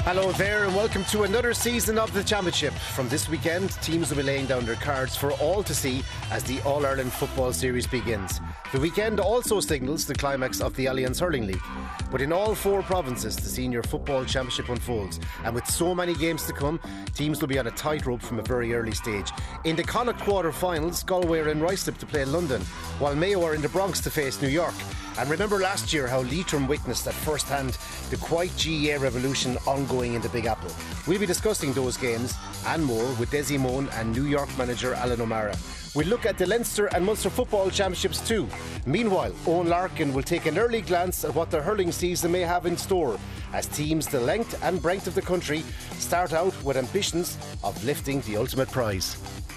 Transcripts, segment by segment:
Hello there and welcome to another season of the Championship. From this weekend, teams will be laying down their cards for all to see as the All-Ireland Football Series begins. The weekend also signals the climax of the Alliance Hurling League. But in all four provinces, the Senior Football Championship unfolds. And with so many games to come, teams will be on a tightrope from a very early stage. In the Connacht quarter-finals, Galway are in Ruislip to play London, while Mayo are in the Bronx to face New York. And remember last year how Leitrim witnessed at first hand the quiet GAA revolution ongoing in the Big Apple. We'll be discussing those games and more with Dessie Moan and New York manager Alan O'Mara. We'll look at the Leinster and Munster Football Championships too. Meanwhile, Owen Larkin will take an early glance at what the hurling season may have in store as teams the length and breadth of the country start out with ambitions of lifting the ultimate prize.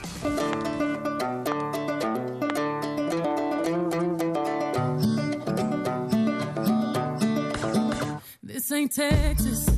This ain't Texas.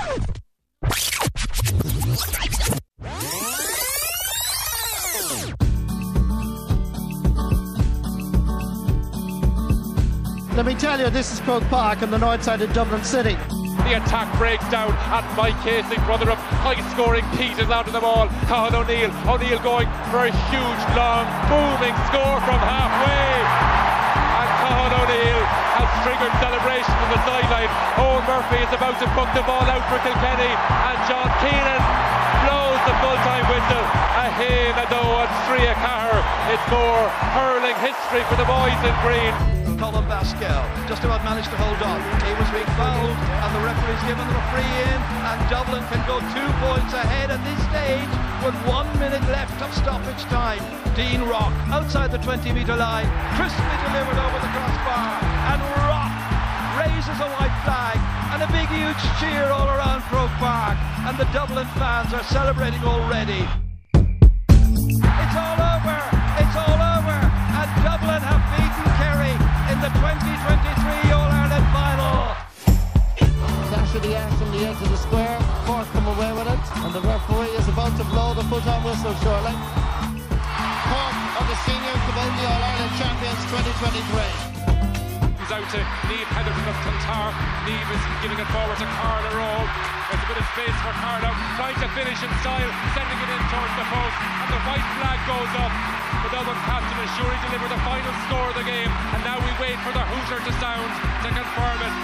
Let me tell you, this is Croke Park on the north side of Dublin City. The attack breaks down and Mike Casey, brother of high-scoring Pete, is out of the ball. Cathal O'Neill going for a huge, long, booming score from halfway. And Cathal O'Neill has triggered celebration on the sideline. Owen Murphy is about to put the ball out for Kilkenny and John Keenan blows the full-time whistle. Ahe Nadeau and Stria Cahir. It's more hurling history for the boys in green. Colin Basquel just about managed to hold on. He was being fouled and the referee's given them a free in, and Dublin can go 2 points ahead at this stage with 1 minute left of stoppage time. Dean Rock outside the 20-metre line, crisply delivered over the crossbar, and Rock raises a white flag and a big huge cheer all around Croke Park, and the Dublin fans are celebrating already. It's all over, and Dublin have beaten Kerry in the 2023 All-Ireland final. Dash of the ash from the edge of the square. Cork come away with it, and the referee is about to blow the full-time whistle shortly. Cork are the senior Camogie All-Ireland champions 2023. He's out to Niamh Heatherton of Clontarf. Niamh is giving it forward to Carla Roll. There's a bit of space for Carla, trying to finish in style, sending it in towards the post, and the white flag goes up. The Dublin captain is sure he delivered the final score of the game, and now we wait for the hooter to sound to confirm it.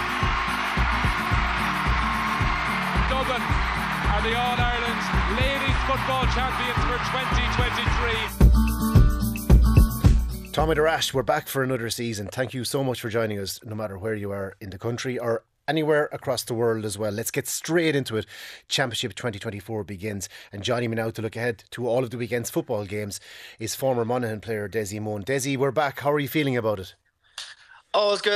Dublin are the All-Ireland Ladies Football Champions for 2023. Tommy Darash, we're back for another season. Thank you so much for joining us, no matter where you are in the country or anywhere across the world as well. Let's get straight into it. Championship 2024 begins, and joining me now to look ahead to all of the weekend's football games is former Monaghan player Dessie Moan. Dessie, we're back. How are you feeling about it? All's good.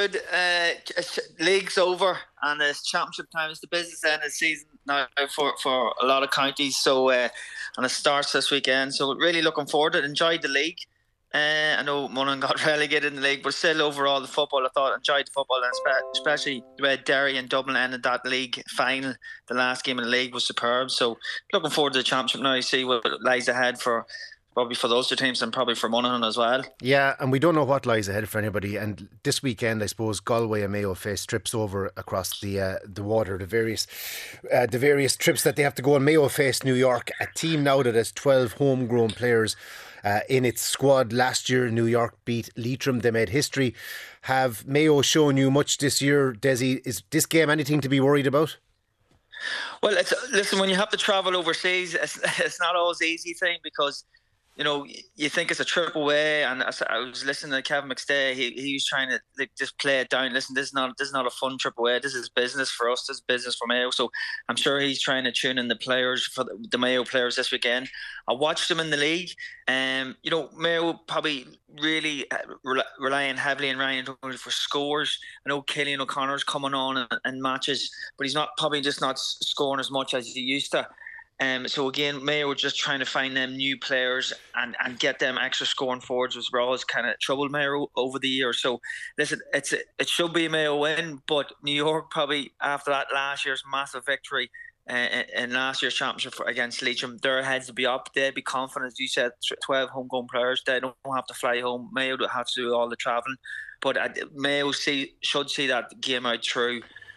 League's over and it's championship time. It's the business end of the season now for a lot of counties. So and it starts this weekend. So really looking forward to it. Enjoyed the league. I know Monaghan got relegated in the league, but still overall the football, I thought, enjoyed the football, and especially the way Derry and Dublin ended that league final. The last game in the league was superb. So looking forward to the championship now. You see what lies ahead for probably for those two teams and probably for Monaghan as well. Yeah, and we don't know what lies ahead for anybody. And this weekend, I suppose, Galway and Mayo face trips over across the water, the various trips that they have to go on. Mayo face New York, a team now that has 12 homegrown players in its squad. Last year, New York beat Leitrim. They made history. Have Mayo shown you much this year, Dessie? Is this game anything to be worried about? Well, listen, when you have to travel overseas, it's not always an easy thing because, you know, you think it's a trip away, and I was listening to Kevin McStay. He was trying to just play it down. Listen, this is not a fun trip away. This is business for us. This is business for Mayo. So I'm sure he's trying to tune in the players for the Mayo players this weekend. I watched them in the league. You know, Mayo probably really relying heavily on Ryan Doherty for scores. I know Cillian O'Connor's coming on in matches, but he's probably just not scoring as much as he used to. So again, Mayo were just trying to find them new players and get them extra scoring forwards, which were always kind of troubled Mayo over the years. So listen, it should be a Mayo win, but New York probably after that last year's massive victory in last year's championship against Leitrim, their heads to be up. They'd be confident, as you said, 12 homegrown players. They don't have to fly home. Mayo don't have to do all the travelling, but Mayo should see that game out through.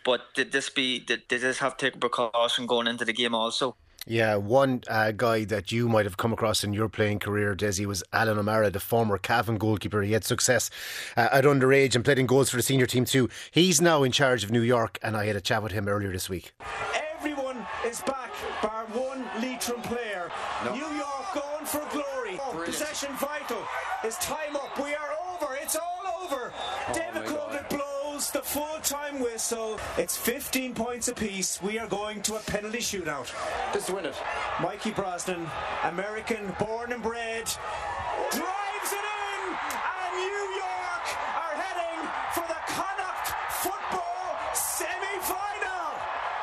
But did this have to take precaution going into the game also? Yeah, one guy that you might have come across in your playing career, Desi, was Alan O'Mara, the former Cavan goalkeeper. He had success at underage and played in goals for the senior team too. He's now in charge of New York, and I had a chat with him earlier this week. Everyone is back, bar one Leitrim player. No. New York going for glory. Possession vital. It's time up. We are over. It's all over. David Corbett blows the full-time whistle. It's 15 points apiece. We are going to a penalty shootout. Just win it. Mikey Brosnan, American, born and bred, drives it in, and New York are heading for the Connacht football semi-final.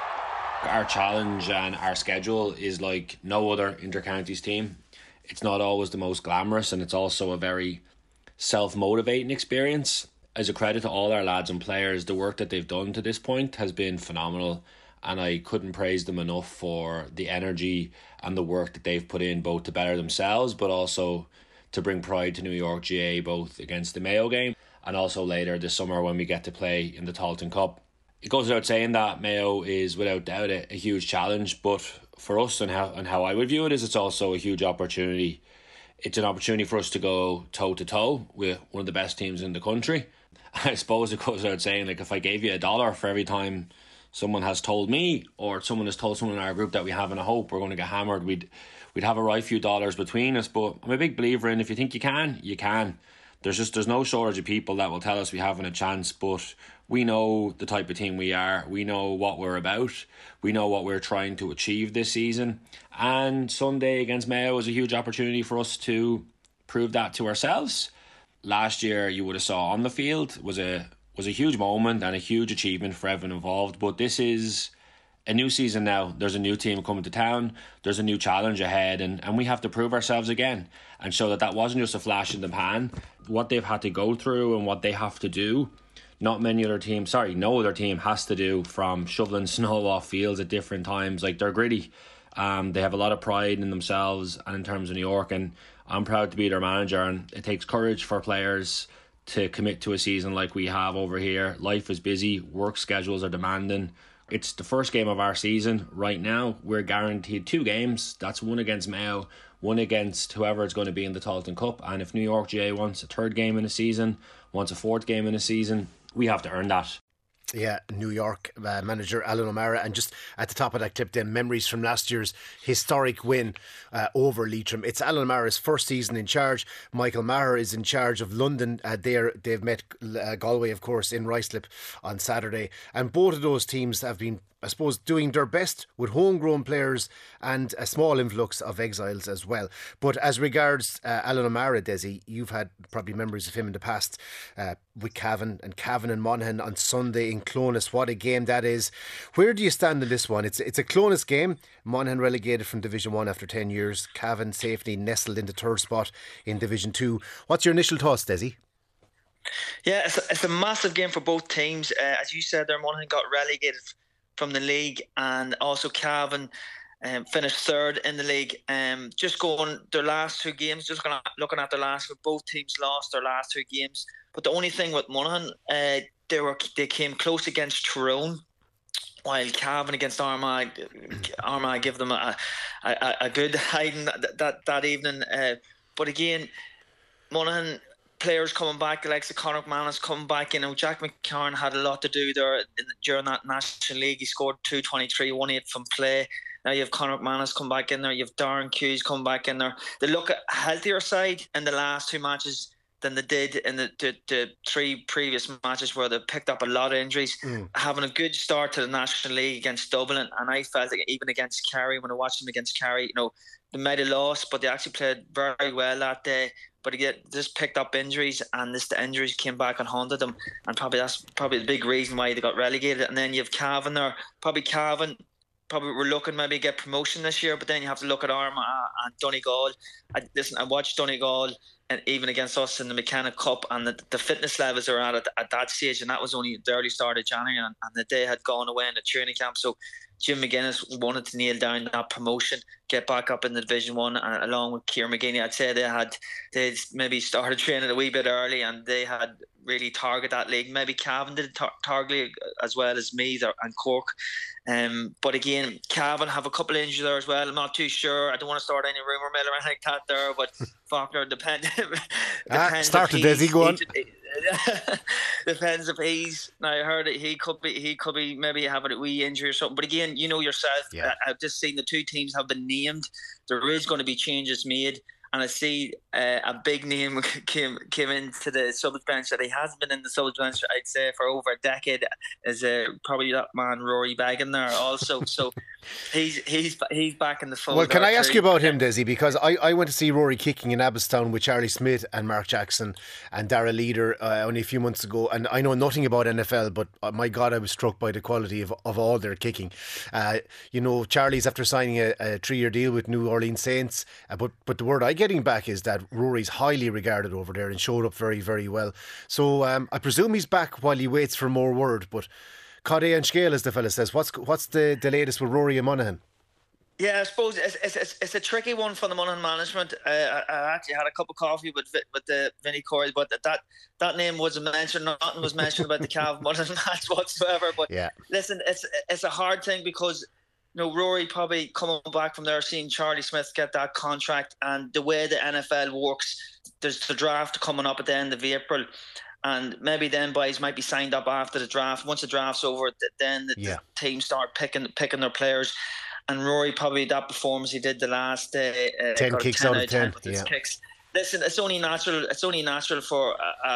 Our challenge and our schedule is like no other inter-counties team. It's not always the most glamorous, and it's also a very self-motivating experience. As a credit to all our lads and players, the work that they've done to this point has been phenomenal, and I couldn't praise them enough for the energy and the work that they've put in, both to better themselves but also to bring pride to New York GA, both against the Mayo game and also later this summer when we get to play in the Tailteann Cup. It goes without saying that Mayo is without doubt a huge challenge, but for us and how I would view it is it's also a huge opportunity. It's an opportunity for us to go toe-to-toe with one of the best teams in the country. I suppose it goes without saying, like, if I gave you $1 for every time someone has told me or someone has told someone in our group that we haven't a hope we're going to get hammered, we'd have a right few dollars between us. But I'm a big believer in if you think you can, you can. There's no shortage of people that will tell us we haven't a chance, but we know the type of team we are. We know what we're about. We know what we're trying to achieve this season. And Sunday against Mayo is a huge opportunity for us to prove that to ourselves. Last year, you would have saw on the field was a huge moment and a huge achievement for everyone involved. But this is a new season now. There's a new team coming to town. There's a new challenge ahead, and we have to prove ourselves again and show that wasn't just a flash in the pan. What they've had to go through and what they have to do, no other team has to do, from shoveling snow off fields at different times. Like, they're gritty. They have a lot of pride in themselves and in terms of New York, and I'm proud to be their manager, and it takes courage for players to commit to a season like we have over here. Life is busy, work schedules are demanding. It's the first game of our season right now. We're guaranteed 2 games. That's one against Mayo, one against whoever it's going to be in the Tailteann Cup. And if New York GA wants a 3rd game in a season, wants a 4th game in a season, we have to earn that. Yeah, New York manager Alan O'Mara. And just at the top of that clip then, memories from last year's historic win over Leitrim. It's Alan O'Mara's first season in charge. Michael Maher is in charge of London. They've met Galway, of course, in Ruislip on Saturday. And both of those teams have been, I suppose, doing their best with homegrown players and a small influx of exiles as well. But as regards Alan O'Mara, Desi, you've had probably memories of him in the past with Cavan and Monaghan on Sunday in Clones. What a game that is. Where do you stand in this one? It's a Clones game. Monaghan relegated from Division 1 after 10 years. Cavan safely nestled in the 3rd spot in Division 2. What's your initial thoughts, Desi? Yeah, it's a massive game for both teams. As you said there, Monaghan got relegated from the league, and also Cavan finished 3rd in the league. Just going their last 2 games, looking at their last, both teams lost their last 2 games. But the only thing with Monaghan, they came close against Tyrone, while Cavan against Armagh give them a good hiding that evening. But again, Monaghan players coming back, the likes of Conor McManus coming back. You know, Jack McCarn had a lot to do there during that National League. He scored 223, 1-8 from play. Now you have Conor McManus come back in there. You have Darren Hughes come back in there. They look a healthier side in the last 2 matches than they did in the 3 previous matches where they picked up a lot of injuries. Having a good start to the National League against Dublin, and I felt like even against Kerry, when I watched them against Kerry, you know, they might have lost, but they actually played very well that day. But again, just picked up injuries, and the injuries came back and haunted them, and that's probably the big reason why they got relegated. And then you have Cavan there. Cavan we're looking maybe get promotion this year, but then you have to look at Armagh and Donegal. I watched Donegal and even against us in the McKenna Cup, and the fitness levels are at that stage, and that was only the early start of January, and the day had gone away in the training camp. So Jim McGuinness wanted to nail down that promotion, get back up in the Division 1, and along with Kieran McGinney, I'd say they'd maybe started training a wee bit early, and they had really target that league. Maybe Cavan did target as well as Meath and Cork. But again, Cavan have a couple of injuries there as well. I'm not too sure. I don't want to start any rumour mill or anything like that there, but Faulkner depends. Started Desi, go on. Depends if he's. Now I heard that he could be maybe having a wee injury or something. But again, you know yourself. Yeah. I've just seen the two teams have been named. There is going to be changes made. And I see a big name came into the subs bench that he hasn't been in the subs bench, I'd say, for over a decade. Is probably that man Rory Beggan there also. So he's back in the fold. Well, can I ask you about him, Desi? Because I went to see Rory kicking in Abbottstown with Charlie Smith and Mark Jackson and Dara Leader only a few months ago. And I know nothing about NFL, but my God, I was struck by the quality of all their kicking. Charlie's after signing a 3-year deal with New Orleans Saints, but the word I getting back is that Rory's highly regarded over there and showed up very, very well. So I presume he's back while he waits for more word. But Codé and Scale, as the fella says, what's the latest with Rory and Monaghan? Yeah, I suppose it's a tricky one for the Monaghan management. I actually had a cup of coffee with Vinnie Corey, but that name wasn't mentioned. Nothing was mentioned about the Cav Monaghan match whatsoever. But yeah. Listen, it's a hard thing because Rory probably coming back from there, seeing Charlie Smith get that contract, and the way the NFL works, there's the draft coming up at the end of April, and maybe then boys might be signed up after the draft. Once the draft's over, then the teams start picking their players. And Rory probably that performance he did the last 10 kicks out of 10 with his kicks. Listen, it's only natural for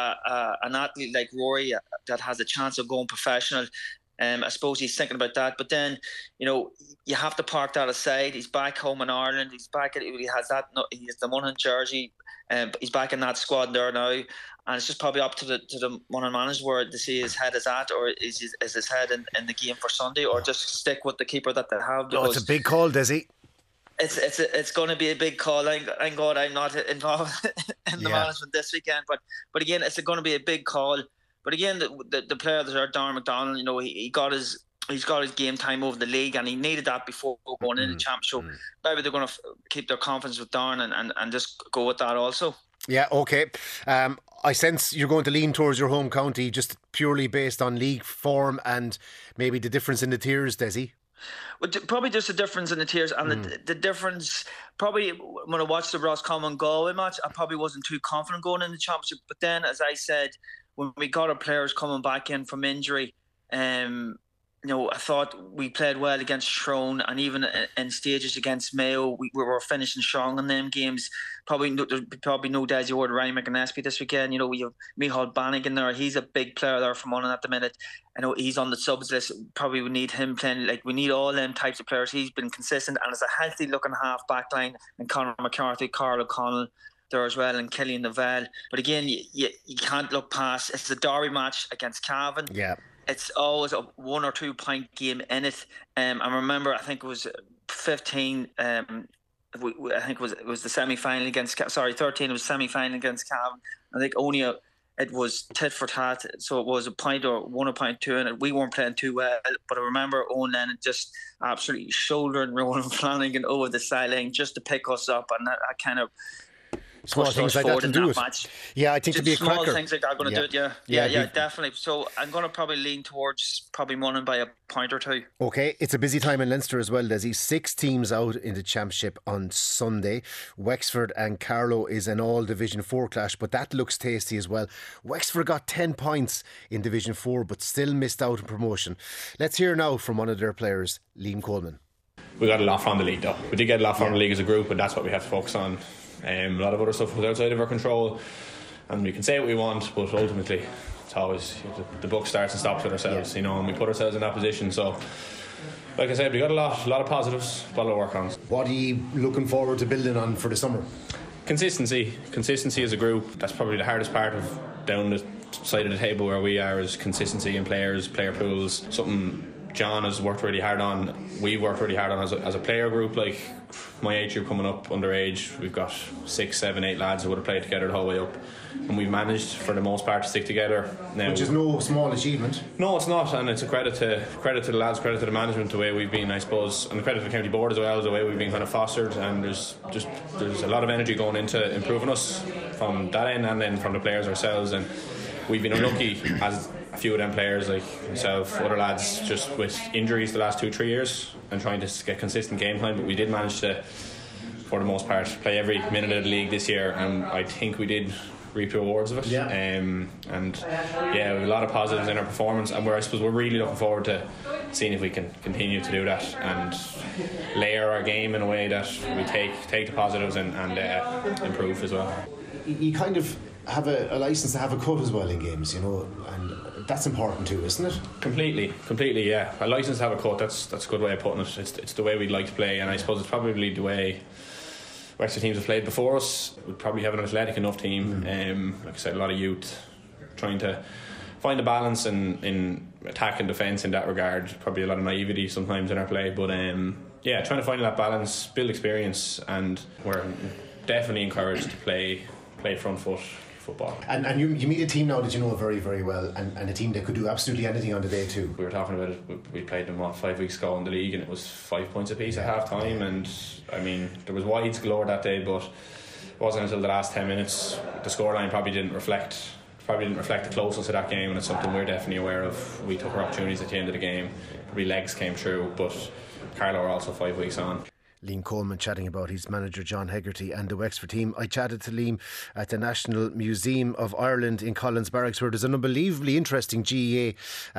an athlete like Rory that has a chance of going professional. I suppose he's thinking about that, but then you have to park that aside. He's back home in Ireland. He has the Monaghan jersey, but he's back in that squad there now, and it's just probably up to the Monaghan manager to see his head is at, or is his head in the game for Sunday, or just stick with the keeper that they have. Oh, it's a big call, Desi. It's going to be a big call. Thank God I'm not involved in the management this weekend, but again, it's going to be a big call. But again, the player that are Darren McDonald, he's got his game time over the league, and he needed that before going into the championship. So maybe they're going to keep their confidence with Darren and just go with that also. Yeah, okay. I sense you're going to lean towards your home county just purely based on league form and maybe the difference in the tiers, Desi. Well, probably just the difference in the tiers, and the difference. Probably when I watched the Roscommon Galway match, I probably wasn't too confident going in the championship. But then, as I said, when we got our players coming back in from injury, I thought we played well against Tyrone, and even in stages against Mayo, we were finishing strong in them games. Probably no Desi Ward, Ryan McInnesby this weekend. We have Michal Bannigan there. He's a big player there for Monaghan at the minute. I know he's on the subs list. Probably we need him playing. We need all them types of players. He's been consistent, and it's a healthy looking half back line. And Conor McCarthy, Carl O'Connell there as well, and Killian Novell. But again, you can't look past. It's a derby match against Cavan. Yeah. It's always a 1 or 2 point game in it. I remember, I think it was 15. I think it was the semi-final against. 13. It was semi-final against Cavan. I think only it was tit for tat, so it was a point or 1 or point 2, and we weren't playing too well. But I remember Owen Lennon just absolutely shouldering Rowan Flanagan over the sideline just to pick us up, and that kind of. Small things like that can do it. Match. Yeah, I think to be a cracker. Small things like that are going to do it, yeah, definitely. So I'm going to probably lean towards probably Monaghan by a point or 2. Okay, it's a busy time in Leinster as well, Desi. 6 teams out in the championship on Sunday. Wexford and Carlow is an all Division 4 clash, but that looks tasty as well. Wexford got 10 points in Division 4, but still missed out on promotion. Let's hear now from one of their players, Liam Coleman. We got a lot from the league though. We did get a lot from the league as a group, and that's what we have to focus on. A lot of other stuff was outside of our control, and we can say what we want, but ultimately it's always the buck starts and stops with ourselves, and we put ourselves in that position. So like I said, we got a lot of positives, a lot of work on. What are you looking forward to building on for the summer? Consistency as a group. That's probably the hardest part of down the side of the table where we are, is consistency in players, player pools, something John has worked really hard on, we've worked really hard on as a player group. Like my age group coming up underage, we've got 6, 7, 8 lads who would have played together the whole way up, and we've managed for the most part to stick together now, which is no small achievement. No, it's not, and it's a credit to the lads, credit to the management, the way we've been, I suppose, and the credit to the county board as well, the way we've been kind of fostered. And there's a lot of energy going into improving us from that end, and then from the players ourselves. And we've been unlucky as a few of them players, like myself, other lads, just with injuries the last 2-3 years and trying to get consistent game plan. But we did manage to, for the most part, play every minute of the league this year, and I think we did reap the rewards of it. Yeah. And yeah, we have a lot of positives in our performance, and I suppose we're really looking forward to seeing if we can continue to do that and layer our game in a way that we take the positives and improve as well. You kind of have a license to have a cut as well in games, and that's important too, isn't it? Completely, yeah. A license to have a cut, that's a good way of putting it. It's the way we'd like to play, and I suppose it's probably the way Wexford teams have played before us. We'd probably have an athletic enough team, like I said, a lot of youth, trying to find a balance in attack and defence in that regard. Probably a lot of naivety sometimes in our play, but trying to find that balance, build experience, and we're definitely encouraged to play front foot football. And you meet a team now that you know very, very well, and a team that could do absolutely anything on the day too. We were talking about it, we played them 5 weeks ago in the league, and it was 5 points apiece at half time, and I mean there was wides galore that day, but it wasn't until the last 10 minutes the scoreline probably didn't reflect the closeness of that game, and it's something we're definitely aware of. We took our opportunities at the end of the game, probably legs came through, but Carlow are also 5 weeks on. Liam Coleman chatting about his manager John Hegarty and the Wexford team. I chatted to Liam at the National Museum of Ireland in Collins Barracks, where there's an unbelievably interesting GEA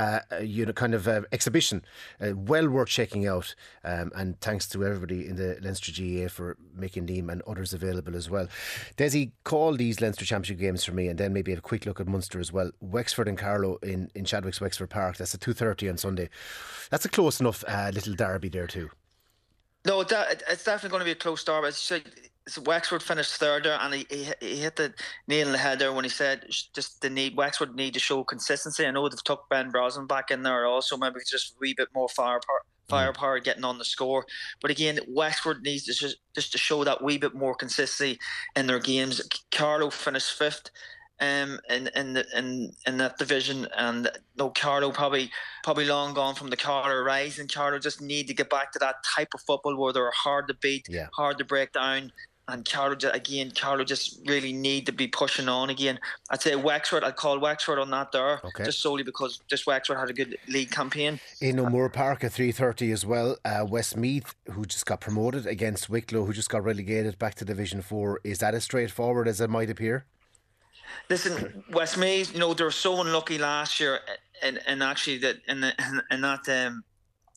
exhibition, well worth checking out, and thanks to everybody in the Leinster GEA for making Liam and others available as well. Desi, call these Leinster Championship games for me, and then maybe have a quick look at Munster as well. Wexford and Carlow in Chadwick's Wexford Park. That's at 2:30 on Sunday. That's a close enough little derby there too. No, it's definitely going to be a close derby. So Wexford finished third there, and he hit the nail on the head there when he said just Wexford need to show consistency. I know they've took Ben Brosnan back in there also, maybe just a wee bit more firepower getting on the score. But again, Wexford needs to just to show that wee bit more consistency in their games. Carlow finished fifth in that division, and Carlow probably long gone from the Carlow rise, and Carlow just need to get back to that type of football where they're hard to beat, hard to break down, and Carlow just really need to be pushing on again. I'd say Wexford, I'd call Wexford on that there, just solely because just Wexford had a good league campaign. In O'Moore Park at 3:30 as well, Westmeath, who just got promoted, against Wicklow, who just got relegated back to Division 4. Is that as straightforward as it might appear? Listen, Westmeath, they were so unlucky last year, and actually that in them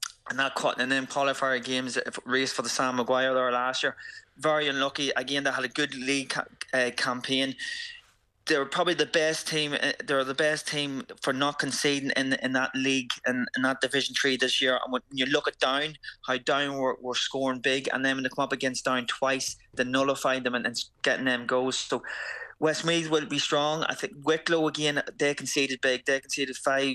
qualifier games race for the Sam Maguire there last year, very unlucky. Again, they had a good league campaign. They're probably the best team. They're the best team for not conceding in that league in that Division 3 this year. And when you look at Down, how Down were scoring big, and then when they come up against Down twice, they nullified them and getting them goals. So Westmeath will be strong. I think Wicklow again, they conceded big. They conceded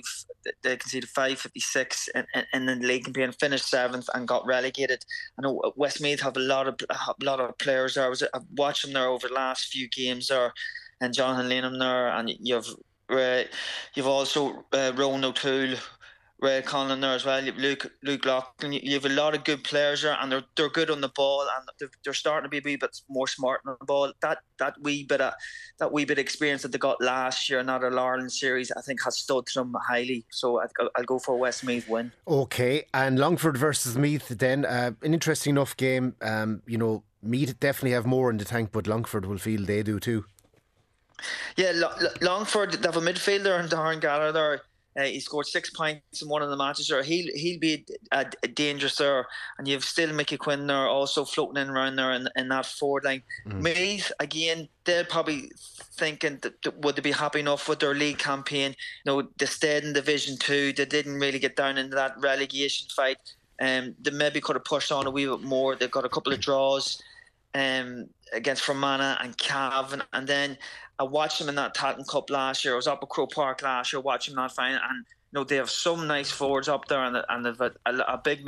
556 in the league campaign, finished 7th and got relegated. I know Westmeath have a lot of players there. I've watched them there over the last few games there, and Jonathan Lanham there, and you've also Rowan O'Toole, Ray Conlon there as well. Luke Loughlin. You have a lot of good players there, and they're good on the ball, and they're starting to be a wee bit more smart on the ball. That wee bit of experience that they got last year in that All-Ireland series, I think, has stood to them highly. So I'll go for a Westmeath win. Okay, and Longford versus Meath then, an interesting enough game. Meath definitely have more in the tank, but Longford will feel they do too. Yeah, Longford, they have a midfielder in Darren Gallagher there. He scored 6 points in one of the matches there. He'll be a dangerous there, and you've still Mickey Quinn there also floating in around there in that forward line. Meath again, they're probably thinking that would they be happy enough with their league campaign? They stayed in Division 2. They didn't really get down into that relegation fight. They maybe could have pushed on a wee bit more. They've got a couple of draws against Fermanagh and Cavan, and then I watched them in that Tailteann Cup last year. I was up at Croke Park last year watching that final, and they have some nice forwards up there, and they've a big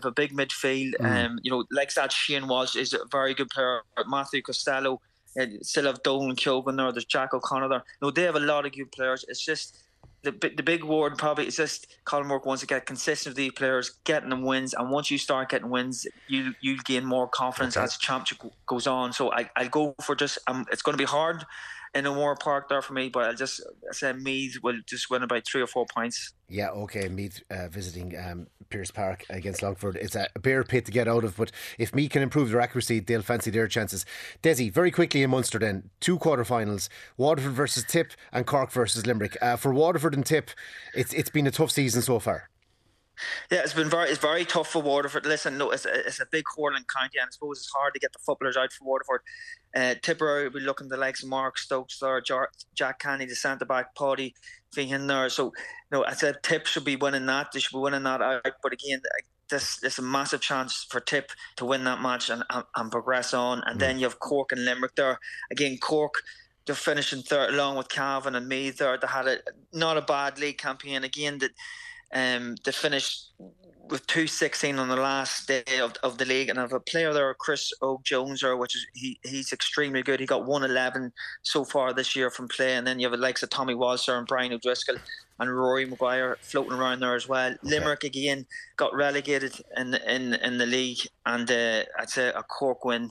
midfield. Like that, Shane Walsh is a very good player. Matthew Costello, still have Dolan Kyogan there. There's Jack O'Connor there. They have a lot of good players. It's just the big word probably is just Colin Mork wants to get consistent with these players, getting them wins, and once you start getting wins, you'll gain more confidence as the championship goes on. So I'll go for just it's going to be hard in O'Moore Park there for me, but I'll just say Meath will just win it by 3 or 4 points. Yeah, okay, Meath visiting Pearse Park against Longford. It's a bare pit to get out of, but if Meath can improve their accuracy, they'll fancy their chances. Desi, very quickly in Munster then, 2 quarter-finals, Waterford versus Tip and Cork versus Limerick. For Waterford and Tip, it's been a tough season so far. Yeah, it's very tough for Waterford. Listen, no, it's a big hurling county, and I suppose it's hard to get the footballers out for Waterford. Tipperary will be looking at the likes of Mark Stokes there, Jack Canny, the centre back, Paddy Feehan there. So, I said Tip should be winning that. They should be winning that out. But again, this is a massive chance for Tip to win that match and progress on. And then you have Cork and Limerick there. Again, Cork, they're finishing third along with Cavan and Meath there. They had not a bad league campaign. Again, that. They finished with 2-16 on the last day of the league, and I have a player there, Chris O'Jones, which is he's extremely good. He got 111 so far this year from play, and then you have the likes of Tommy Walser and Brian O'Driscoll and Rory Maguire floating around there as well. Limerick again got relegated in the league, and I'd say a Cork win.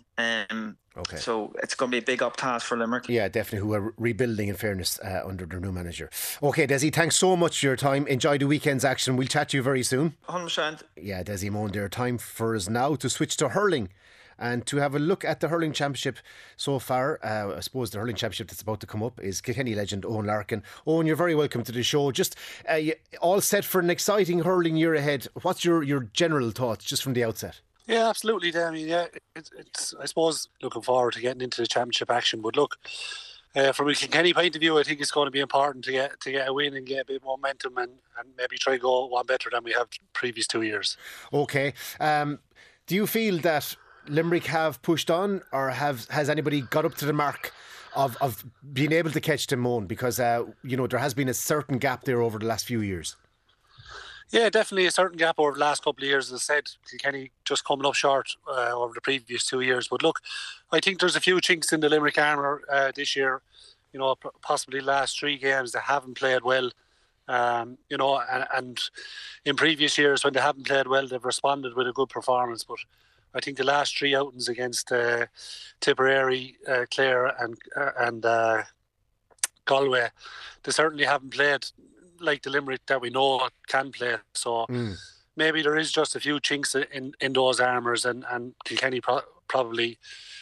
Okay. So it's going to be a big up task for Limerick. Yeah, definitely, who are rebuilding in fairness under their new manager. Okay, Desi, thanks so much for your time. Enjoy the weekend's action. We'll chat to you very soon. 100%. Yeah, Desi Moan there. Time for us now to switch to hurling and to have a look at the hurling championship so far. I suppose the hurling championship that's about to come up is Kilkenny legend Owen Larkin. Owen, you're very welcome to the show. Just all set for an exciting hurling year ahead. What's your general thoughts just from the outset? Yeah, absolutely, Damien. Yeah, it's I suppose looking forward to getting into the championship action. But look, from a Kilkenny point of view, I think it's going to be important to get a win and get a bit of momentum and maybe try to go one better than we have the previous 2 years. Okay. Do you feel that Limerick have pushed on, or has anybody got up to the mark of being able to catch Timoon? Because there has been a certain gap there over the last few years. Yeah, definitely a certain gap over the last couple of years. As I said, Kilkenny just coming up short over the previous 2 years. But look, I think there's a few chinks in the Limerick armour this year. Possibly the last 3 games they haven't played well. And in previous years when they haven't played well, they've responded with a good performance. But I think the last 3 outings against Tipperary, Clare and Galway, they certainly haven't played like the Limerick that we know can play. So maybe there is just a few chinks in those armours, and Kilkenny probably,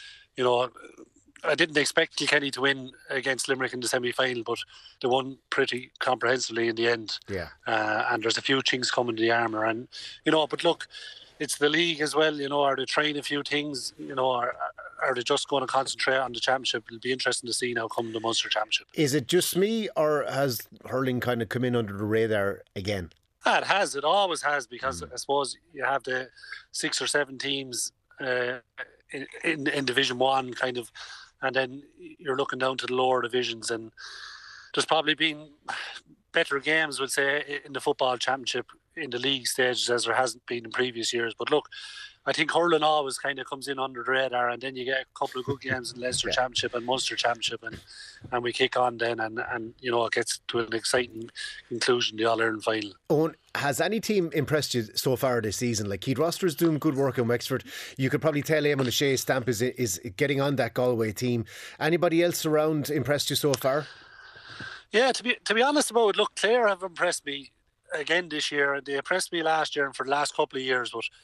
I didn't expect Kilkenny to win against Limerick in the semi-final, but they won pretty comprehensively in the end. Yeah. And there's a few chinks coming to the armour, and but look, it's the league as well. Are they trying a few things? Are they just going to concentrate on the championship? It'll be interesting to see now come the Munster Championship. Is it just me, or has hurling kind of come in under the radar again? It has. It always has, because I suppose you have the 6 or 7 teams in Division 1 kind of, and then you're looking down to the lower divisions, and there's probably been better games, would say, in the football championship in the league stages as there hasn't been in previous years. But look, I think hurling always kind of comes in under the radar, and then you get a couple of good games in Leinster Championship and Munster Championship, and we kick on then, and it gets to an exciting conclusion, the All-Ireland final. Owen, has any team impressed you so far this season? Like Keith Roster's doing good work in Wexford. You could probably tell Eamon O'Shea's stamp is getting on that Galway team. Anybody else around impressed you so far? Yeah, to be honest about it, look, Clare have impressed me again this year. They impressed me last year and for the last couple of years, but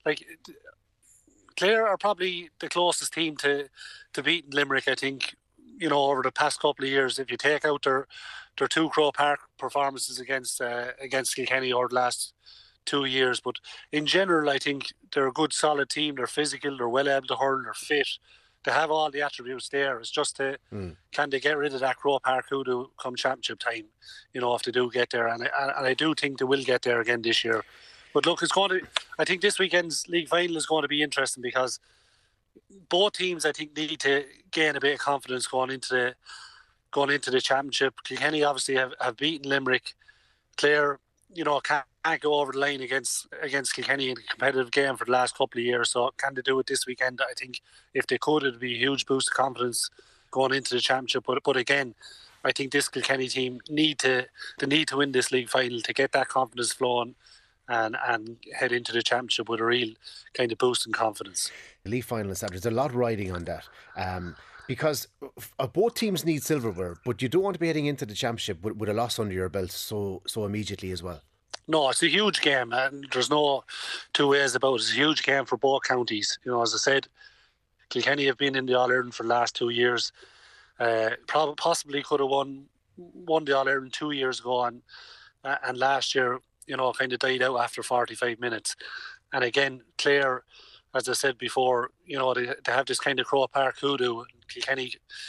Clare are probably the closest team to beating Limerick, I think, over the past couple of years. If you take out their 2 Croke Park performances against Kilkenny over the last 2 years. But in general, I think they're a good, solid team. They're physical, they're well able to hurl, they're fit. They have all the attributes there. It's just can they get rid of that Croke Park hoodoo come championship time, if they do get there. And I do think they will get there again this year. But look, I think this weekend's league final is going to be interesting, because both teams, I think, need to gain a bit of confidence going into the championship. Kilkenny obviously have beaten Limerick. Clare can't go over the line against Kilkenny in a competitive game for the last couple of years. So can they do it this weekend? I think if they could, it'd be a huge boost of confidence going into the championship. But again, I think this Kilkenny team need to win this league final to get that confidence flowing and head into the championship with a real kind of boost in confidence. The league final is Saturday. There's a lot riding on that. Because both teams need silverware, but you don't want to be heading into the championship with a loss under your belt so immediately as well. No, it's a huge game, and there's no two ways about it. It's a huge game for both counties. As I said, Kilkenny have been in the All-Ireland for the last 2 years. Possibly could have won the All-Ireland 2 years ago, and last year, kind of died out after 45 minutes. And again, Clare, as I said before, they have this kind of Croke Park hoodoo. Kilkenny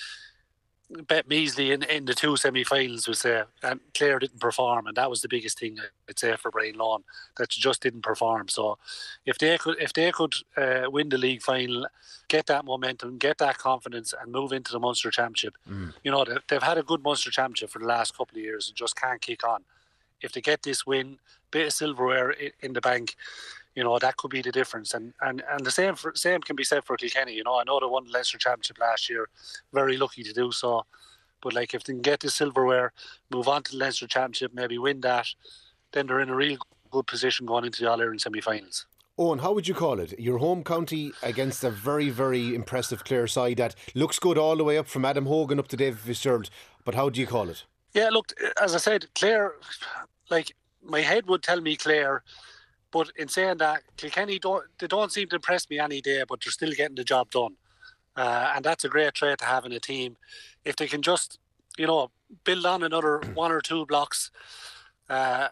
bet measly in the two semi-finals, would say, and Clare didn't perform, and that was the biggest thing I'd say for Brian Lawn, that just didn't perform. So if they could win the league final, get that momentum, get that confidence, and move into the Munster Championship, they've had a good Munster Championship for the last couple of years and just can't kick on. If they get this win, bit of silverware in the bank, that could be the difference. And the same can be said for Kilkenny. I know they won the Leinster Championship last year, very lucky to do so. But if they can get the silverware, move on to the Leinster Championship, maybe win that, then they're in a real good position going into the All-Ireland semi-finals. Owen, how would you call it? Your home county against a very, very impressive Clare side that looks good all the way up from Adam Hogan up to David Fitzgerald. But how do you call it? Yeah, look, as I said, Clare, my head would tell me Clare. But in saying that, Kilkenny don't seem to impress me any day, but they're still getting the job done. And that's a great trait to have in a team. If they can just, build on another one or two blocks and,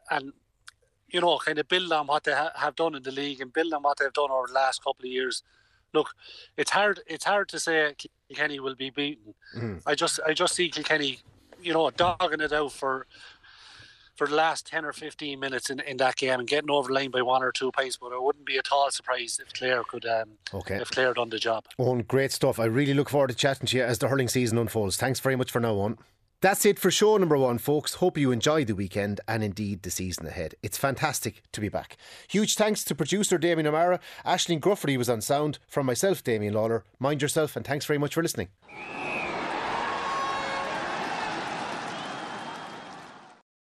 kind of build on what they have done in the league and build on what they've done over the last couple of years. Look, it's hard to say Kilkenny will be beaten. I just see Kilkenny, dogging it out for the last 10 or 15 minutes in that game and getting over the line by 1 or 2 points, but it wouldn't be at all surprised if Clare could if Clare done the job. Owen, great stuff. I really look forward to chatting to you as the hurling season unfolds. Thanks very much for now, Owen. That's it for show number 1, folks. Hope you enjoyed the weekend and indeed the season ahead. It's fantastic to be back. Huge thanks to producer Damien O'Mara. Aisling Grufferty was on sound. From myself, Damien Lawler. Mind yourself and thanks very much for listening.